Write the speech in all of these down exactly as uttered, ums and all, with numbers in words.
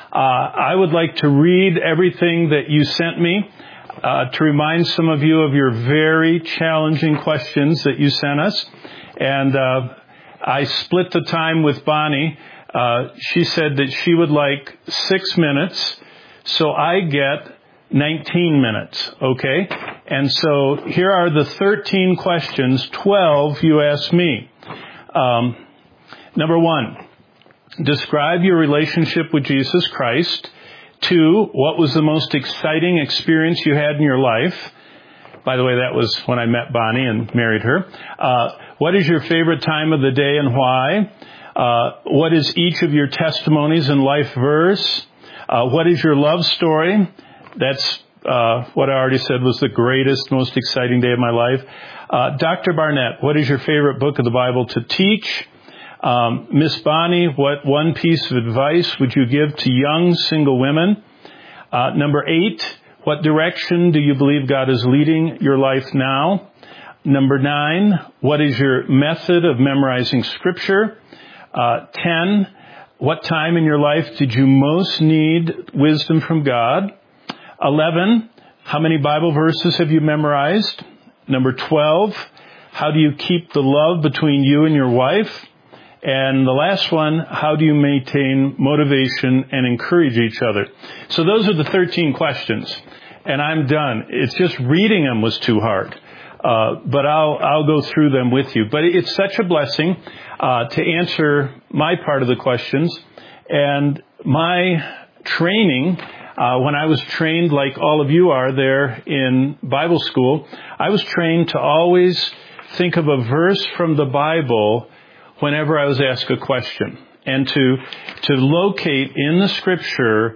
Uh, I would like to read everything that you sent me uh, to remind some of you of your very challenging questions that you sent us. And uh, I split the time with Bonnie. Uh, she said that she would like six minutes, so I get nineteen minutes, okay? And so here are the thirteen questions, twelve you asked me. Um, number one, describe your relationship with Jesus Christ. Two, what was the most exciting experience you had in your life? By the way, that was when I met Bonnie and married her. Uh, what is your favorite time of the day and why? Uh, what is each of your testimonies and life verse? Uh, what is your love story? That's uh, what I already said was the greatest, most exciting day of my life. Uh, Doctor Barnett, what is your favorite book of the Bible to teach? Um, Miss Bonnie, what one piece of advice would you give to young single women? Uh, number eight, what direction do you believe God is leading your life now? Number nine, what is your method of memorizing Scripture? Uh, ten, what time in your life did you most need wisdom from God? eleven, how many Bible verses have you memorized? Number twelve, how do you keep the love between you and your wife? And the last one, how do you maintain motivation and encourage each other? So those are the thirteen questions. And I'm done. It's just reading them was too hard. Uh, but I'll, I'll go through them with you. But it's such a blessing, uh, to answer my part of the questions. And my training, uh, when I was trained like all of you are there in Bible school, I was trained to always think of a verse from the Bible whenever I was asked a question, and to, to locate in the Scripture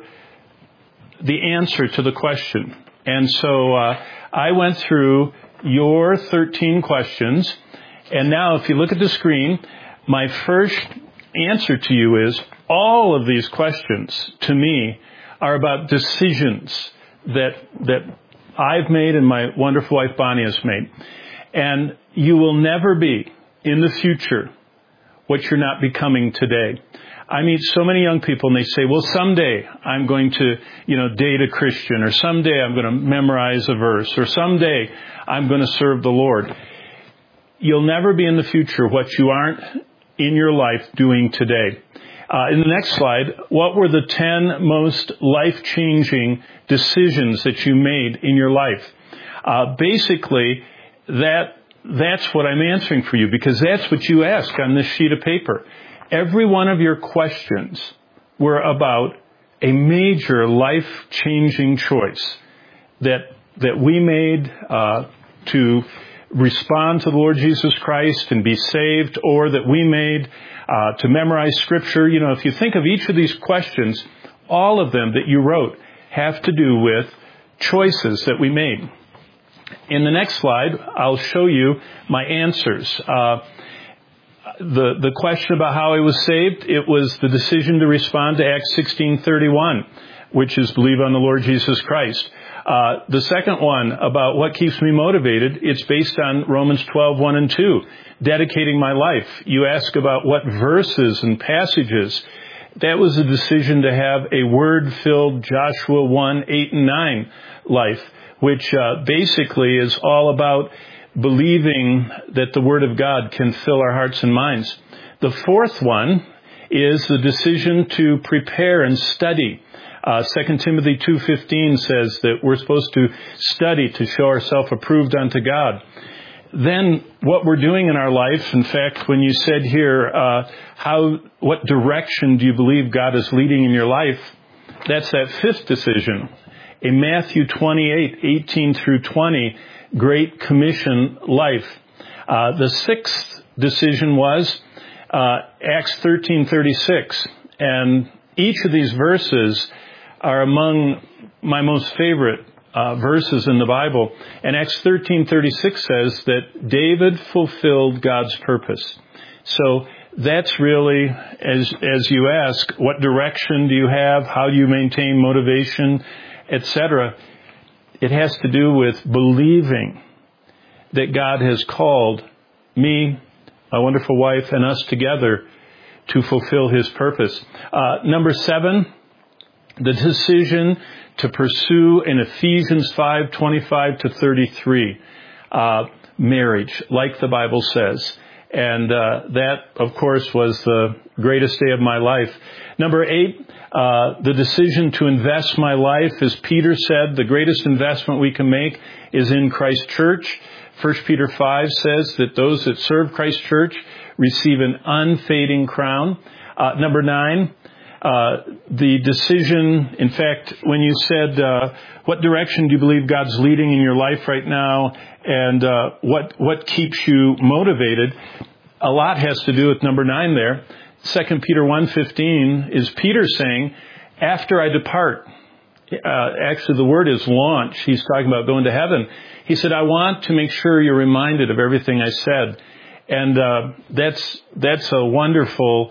the answer to the question. And so, uh, I went through your thirteen questions. And now if you look at the screen, my first answer to you is all of these questions to me are about decisions that, that I've made and my wonderful wife Bonnie has made. And you will never be in the future what you're not becoming today. I meet so many young people and they say, well, someday I'm going to, you know, date a Christian, or someday I'm going to memorize a verse, or someday I'm going to serve the Lord. You'll never be in the future what you aren't in your life doing today. Uh, in the next slide, what were the ten most life-changing decisions that you made in your life? Uh, basically, that That's what I'm answering for you, because that's what you ask on this sheet of paper. Every one of your questions were about a major life-changing choice that that we made uh, to respond to the Lord Jesus Christ and be saved, or that we made uh, to memorize Scripture. You know, if you think of each of these questions, all of them that you wrote have to do with choices that we made. In the next slide, I'll show you my answers. Uh, the the question about how I was saved, it was the decision to respond to Acts sixteen thirty-one, which is believe on the Lord Jesus Christ. Uh, the second one about what keeps me motivated, it's based on Romans twelve one and two, dedicating my life. You ask about what verses and passages. That was a decision to have a word-filled Joshua one, eight, and nine life, which uh, basically is all about believing that the Word of God can fill our hearts and minds. The fourth one is the decision to prepare and study. Uh, Second Timothy two fifteen says that we're supposed to study to show ourselves approved unto God. Then what we're doing in our life, in fact, when you said here, uh, how, what direction do you believe God is leading in your life? That's that fifth decision. In Matthew twenty-eight, eighteen through twenty, Great Commission life. Uh, the sixth decision was uh, Acts thirteen thirty-six. And each of these verses are among my most favorite uh, verses in the Bible. And Acts thirteen thirty-six says that David fulfilled God's purpose. So that's really, as, as you ask, what direction do you have? How do you maintain motivation, et cetera? It has to do with believing that God has called me, my wonderful wife, and us together to fulfill His purpose. Uh, number seven, The decision to pursue in Ephesians five twenty-five to thirty-three, uh, marriage, like the Bible says. And uh, that, of course, was the greatest day of my life. Number eight, uh, the decision to invest my life, as Peter said, the greatest investment we can make is in Christ Church. First Peter five says that those that serve Christ Church receive an unfading crown. Uh, number nine, uh, the decision, in fact, when you said, uh, what direction do you believe God's leading in your life right now, and uh, what what keeps you motivated, a lot has to do with number nine there. Second Peter one fifteen is Peter saying, after I depart, uh, actually the word is launch. He's talking about going to heaven. He said, I want to make sure you're reminded of everything I said. And uh, that's that's a wonderful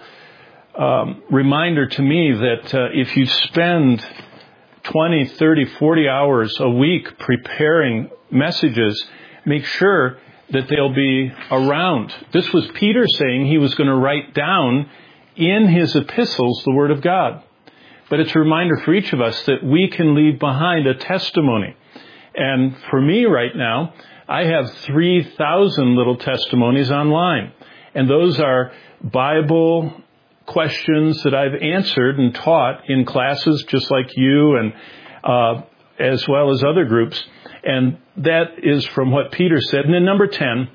um, reminder to me that uh, if you spend twenty, thirty, forty hours a week preparing messages, make sure that they'll be around. This was Peter saying he was going to write down in his epistles the Word of God. But it's a reminder for each of us that we can leave behind a testimony. And for me right now, I have three thousand little testimonies online. And those are Bible questions that I've answered and taught in classes just like you and uh, as well as other groups. And that is from what Peter said. And then number ten,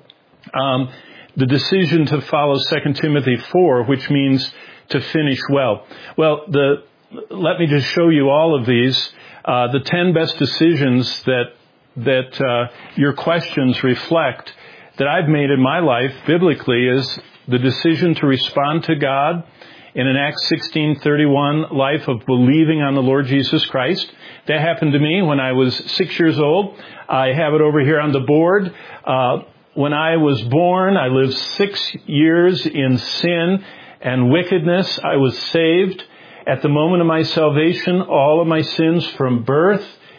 um, the decision to follow Second Timothy four, which means to finish well. Well, the let me just show you all of these. Uh, the ten best decisions that that uh, your questions reflect that I've made in my life biblically is the decision to respond to God in an Acts sixteen thirty-one life of believing on the Lord Jesus Christ. That happened to me when I was six years old. I have it over here on the board. Uh, when I was born, I lived six years in sin and wickedness. I was saved. At the moment of my salvation, all of my sins from birth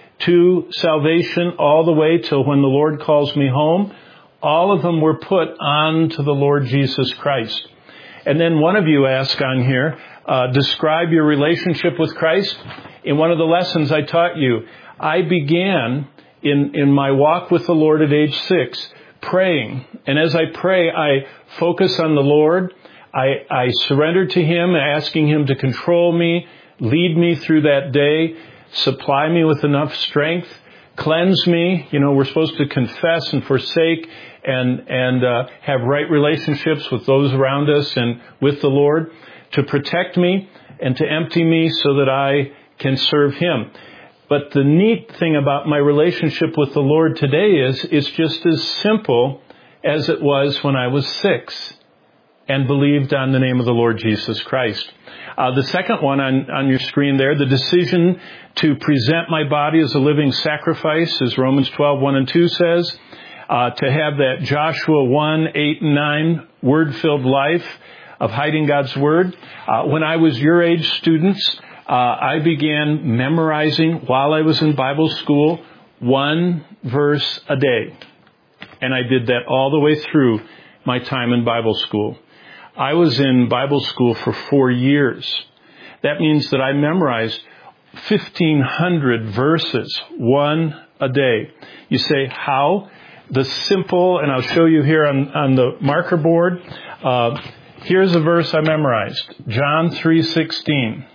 to salvation, all the way till when the Lord calls me home, all of them were put on to the Lord Jesus Christ. And then one of you asked on here, uh, describe your relationship with Christ. In one of the lessons I taught you, I began in, in my walk with the Lord at age six, praying. And as I pray, I focus on the Lord. I, I surrender to Him, asking Him to control me, lead me through that day, supply me with enough strength, cleanse me. You know, we're supposed to confess and forsake and and uh, have right relationships with those around us and with the Lord, to protect me and to empty me so that I can serve Him. But the neat thing about my relationship with the Lord today is it's just as simple as it was when I was six and believed on the name of the Lord Jesus Christ. Uh, the second one on, on your screen there, the decision to present my body as a living sacrifice, as Romans twelve, one and two says, uh, to have that Joshua one, eight and nine word-filled life of hiding God's Word. Uh, when I was your age students, uh, I began memorizing while I was in Bible school one verse a day. And I did that all the way through my time in Bible school. I was in Bible school for four years. That means that I memorized fifteen hundred verses, one a day. You say, how? The simple, and I'll show you here on, on the marker board. Uh, here's a verse I memorized, John three sixteen.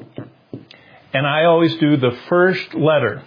And I always do the first letter.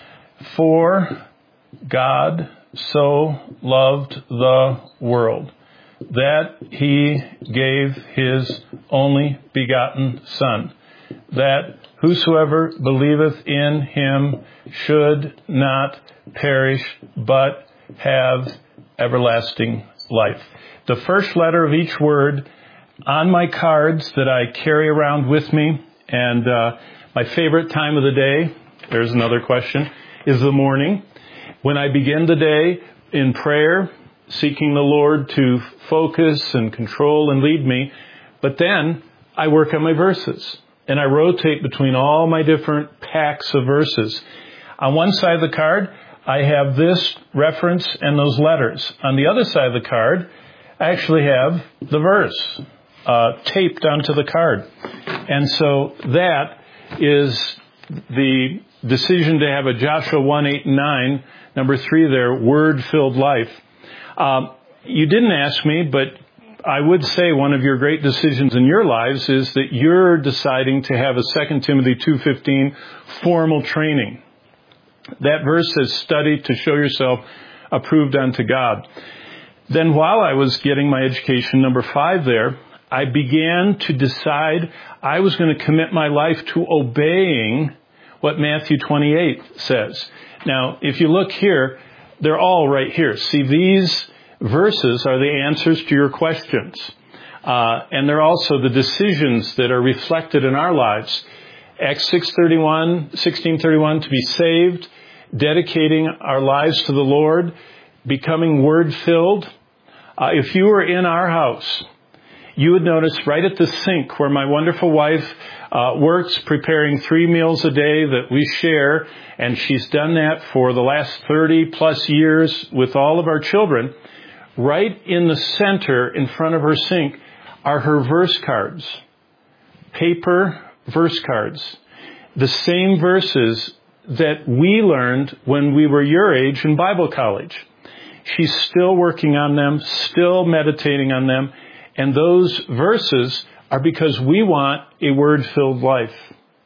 For God so loved the world, that He gave His only begotten Son, that whosoever believeth in Him should not perish, but have everlasting life. The first letter of each word on my cards that I carry around with me. And uh, my favorite time of the day, there's another question, is the morning. When I begin the day in prayer, seeking the Lord to focus and control and lead me. But then I work on my verses. And I rotate between all my different packs of verses. On one side of the card, I have this reference and those letters. On the other side of the card, I actually have the verse uh, taped onto the card. And so that is the decision to have a Joshua one, eight, and nine, number three there, word-filled life. Um, you didn't ask me, but I would say one of your great decisions in your lives is that you're deciding to have a Second Timothy two fifteen formal training. That verse says, study to show yourself approved unto God. Then while I was getting my education, number five there, I began to decide I was going to commit my life to obeying what Matthew twenty-eight says. Now, if you look here, they're all right here. See, these verses are the answers to your questions. Uh, and they're also the decisions that are reflected in our lives. Acts six thirty-one, sixteen thirty-one, to be saved, dedicating our lives to the Lord, becoming word-filled. Uh, if you were in our house, you would notice right at the sink where my wonderful wife uh, works, preparing three meals a day that we share, and she's done that for the last thirty plus years with all of our children. Right in the center in front of her sink are her verse cards, paper verse cards, the same verses that we learned when we were your age in Bible college. She's still working on them, still meditating on them, and those verses are because we want a word-filled life.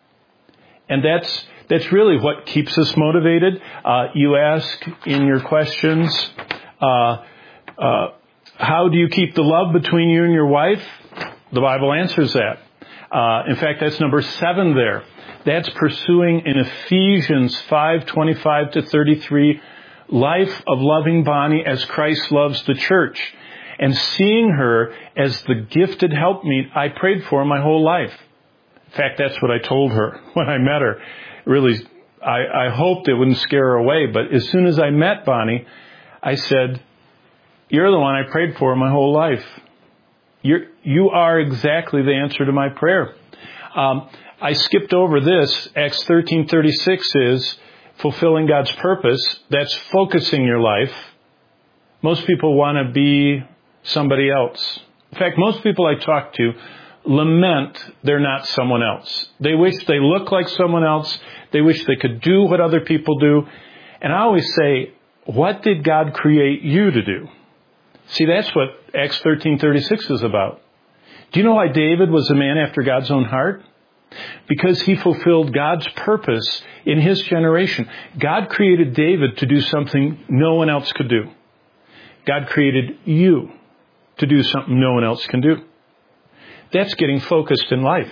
And that's that's really what keeps us motivated. Uh, you ask in your questions, uh, uh, how do you keep the love between you and your wife? The Bible answers that. Uh, in fact, that's number seven there. That's pursuing in Ephesians five twenty-five to thirty-three, life of loving Bonnie as Christ loves the church, and seeing her as the gifted helpmeet I prayed for my whole life. In fact, that's what I told her when I met her. Really, I, I hoped it wouldn't scare her away, but as soon as I met Bonnie, I said, you're the one I prayed for my whole life. You're, you are exactly the answer to my prayer. Um, I skipped over this. Acts thirteen thirty-six is fulfilling God's purpose. That's focusing your life. Most people want to be somebody else. In fact, most people I talk to lament they're not someone else. They wish they look like someone else. They wish they could do what other people do. And I always say, what did God create you to do? See, that's what Acts thirteen thirty-six is about. Do you know why David was a man after God's own heart? Because he fulfilled God's purpose in his generation. God created David to do something no one else could do. God created you to do something no one else can do. That's getting focused in life.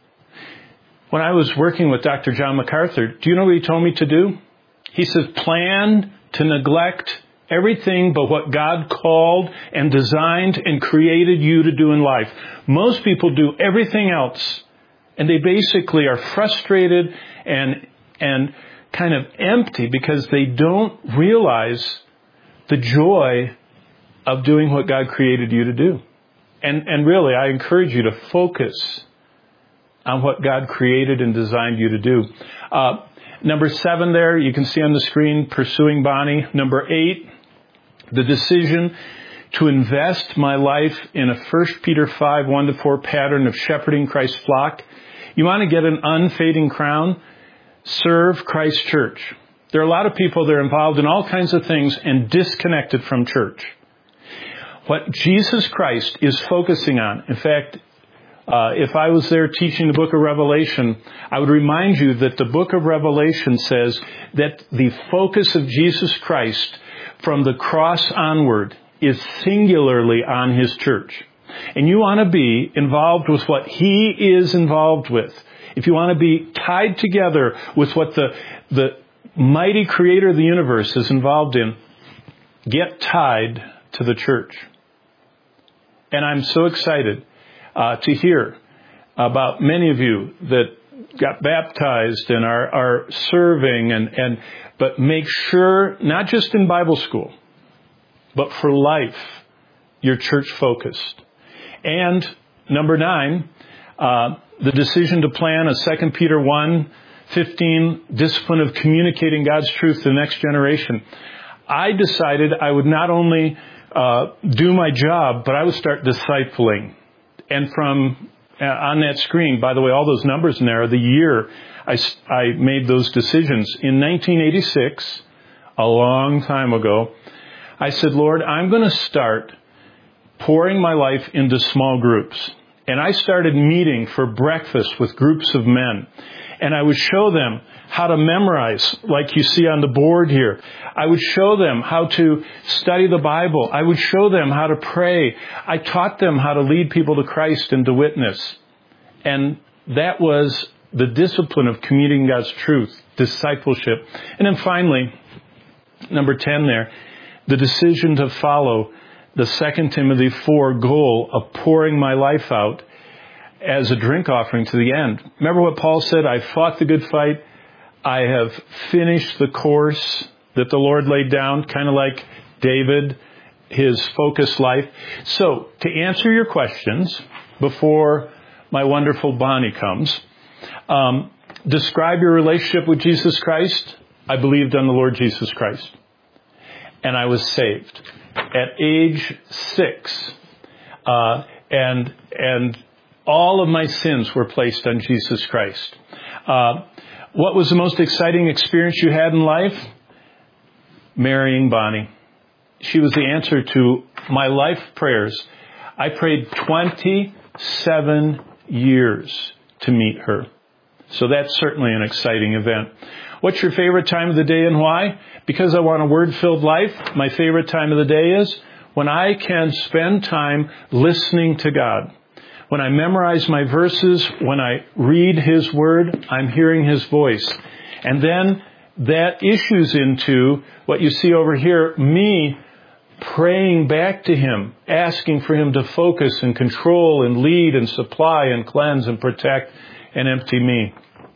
When I was working with Doctor John MacArthur, do you know what he told me to do? He says, plan to neglect everything but what God called and designed and created you to do in life. Most people do everything else, and they basically are frustrated and and kind of empty because they don't realize the joy of doing what God created you to do. And and really, I encourage you to focus on what God created and designed you to do. Uh, number seven there, you can see on the screen, pursuing Bonnie. Number eight, the decision to invest my life in a First Peter five, one to four pattern of shepherding Christ's flock. You want to get an unfading crown? Serve Christ's church. There are a lot of people that are involved in all kinds of things and disconnected from church. What Jesus Christ is focusing on, in fact, uh, if I was there teaching the book of Revelation, I would remind you that the book of Revelation says that the focus of Jesus Christ from the cross onward is singularly on his church. And you want to be involved with what he is involved with. If you want to be tied together with what the, the mighty creator of the universe is involved in, get tied to the church. And I'm so excited uh, to hear about many of you that got baptized and are, are serving, and, and but make sure, not just in Bible school, but for life, you're church focused. And number nine, uh, the decision to plan a Second Peter one fifteen discipline of communicating God's truth to the next generation. I decided I would not only uh, do my job, but I would start discipling. And from uh, on that screen, by the way, all those numbers in there are the year I, I made those decisions. In nineteen eighty-six, a long time ago, I said, Lord, I'm going to start pouring my life into small groups. And I started meeting for breakfast with groups of men. And I would show them how to memorize, like you see on the board here. I would show them how to study the Bible. I would show them how to pray. I taught them how to lead people to Christ and to witness. And that was the discipline of communicating God's truth, discipleship. And then finally, number ten there, the decision to follow the Second Timothy four goal of pouring my life out as a drink offering to the end. Remember what Paul said? I fought the good fight. I have finished the course that the Lord laid down, kind of like David, his focused life. So, to answer your questions before my wonderful Bonnie comes, um, describe your relationship with Jesus Christ. I believed on the Lord Jesus Christ. And I was saved at age six. Uh, and, and all of my sins were placed on Jesus Christ. Uh, what was the most exciting experience you had in life? Marrying Bonnie. She was the answer to my life prayers. I prayed twenty-seven years to meet her. So that's certainly an exciting event. What's your favorite time of the day and why? Because I want a word-filled life, my favorite time of the day is when I can spend time listening to God. When I memorize my verses, when I read His Word, I'm hearing His voice. And then that issues into what you see over here, me praying back to Him, asking for Him to focus and control and lead and supply and cleanse and protect and empty me.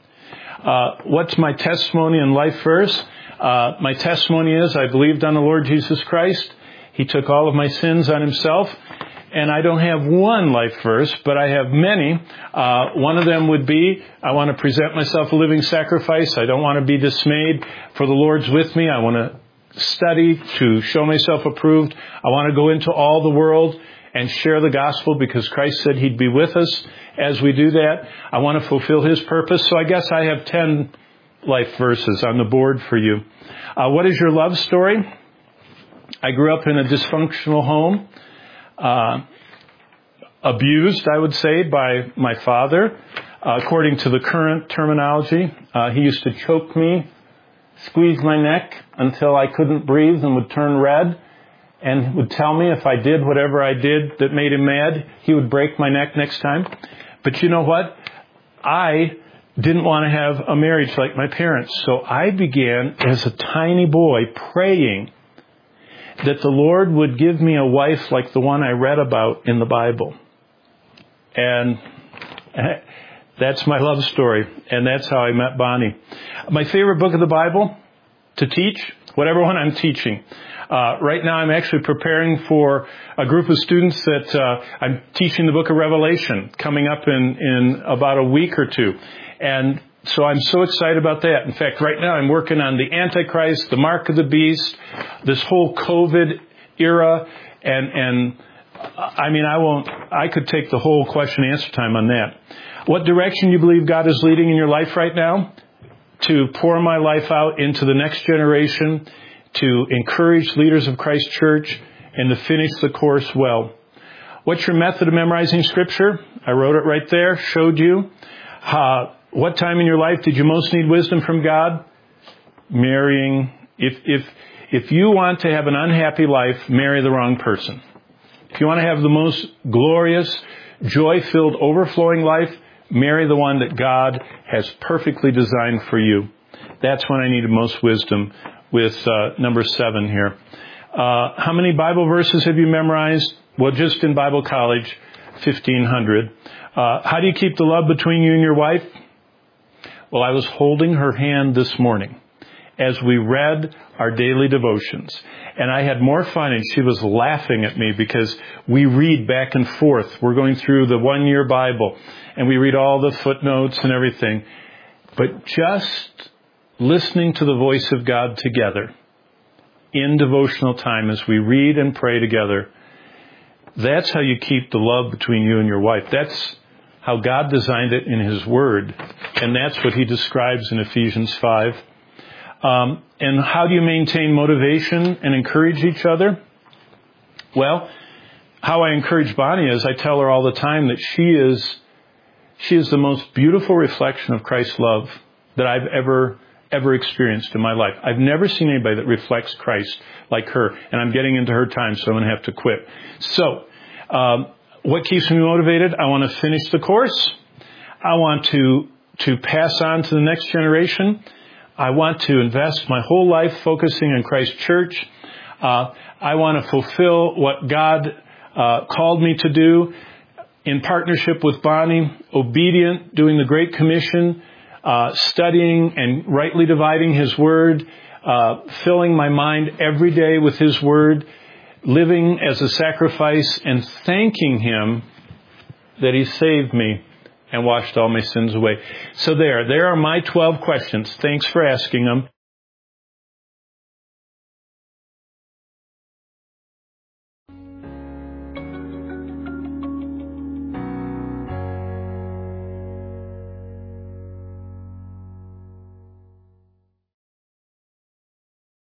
Uh, what's my testimony and life verse? Uh, my testimony is I believed on the Lord Jesus Christ. He took all of my sins on Himself. And I don't have one life verse, but I have many. Uh, one of them would be, I want to present myself a living sacrifice. I don't want to be dismayed, for the Lord's with me. I want to study to show myself approved. I want to go into all the world and share the gospel because Christ said He'd be with us as we do that. I want to fulfill His purpose. So I guess I have ten life verses on the board for you. Uh, what is your love story? I grew up in a dysfunctional home. Uh, abused, I would say, by my father. Uh, according to the current terminology, uh, he used to choke me, squeeze my neck until I couldn't breathe and would turn red, and would tell me if I did whatever I did that made him mad, he would break my neck next time. But you know what? I didn't want to have a marriage like my parents, so I began as a tiny boy praying that the Lord would give me a wife like the one I read about in the Bible. And that's my love story. And that's how I met Bonnie. My favorite book of the Bible to teach, whatever one I'm teaching. Uh, right now I'm actually preparing for a group of students that uh, I'm teaching the book of Revelation coming up in, in about a week or two. And so I'm so excited about that. In fact, right now I'm working on the Antichrist, the Mark of the Beast, this whole COVID era, and and I mean, I won't, I could take the whole question and answer time on that. What direction you believe God is leading in your life right now? To pour my life out into the next generation, to encourage leaders of Christ Church, and to finish the course well. What's your method of memorizing Scripture? I wrote it right there, showed you. Uh, What time in your life did you most need wisdom from God? Marrying. If if if you want to have an unhappy life, marry the wrong person. If you want to have the most glorious, joy-filled, overflowing life, marry the one that God has perfectly designed for you. That's when I needed most wisdom with uh, number seven here. Uh, how many Bible verses have you memorized? Well, just in Bible college, fifteen hundred. Uh, how do you keep the love between you and your wife? Well, I was holding her hand this morning as we read our daily devotions. And I had more fun, and she was laughing at me because we read back and forth. We're going through the one-year Bible, and we read all the footnotes and everything. But just listening to the voice of God together in devotional time as we read and pray together, that's how you keep the love between you and your wife. That's how God designed it in His Word. And that's what he describes in Ephesians five. Um, and how do you maintain motivation and encourage each other? Well, how I encourage Bonnie is I tell her all the time that she is, she is the most beautiful reflection of Christ's love that I've ever, ever experienced in my life. I've never seen anybody that reflects Christ like her. And I'm getting into her time, so I'm going to have to quit. So, um, what keeps me motivated? I want to finish the course. I want to, to pass on to the next generation. I want to invest my whole life focusing on Christ Church. Uh, I want to fulfill what God uh, called me to do in partnership with Bonnie, obedient, doing the Great Commission, uh, studying and rightly dividing His Word, uh, filling my mind every day with His Word, living as a sacrifice and thanking Him that He saved me and washed all my sins away. So there, there are my twelve questions. Thanks for asking them.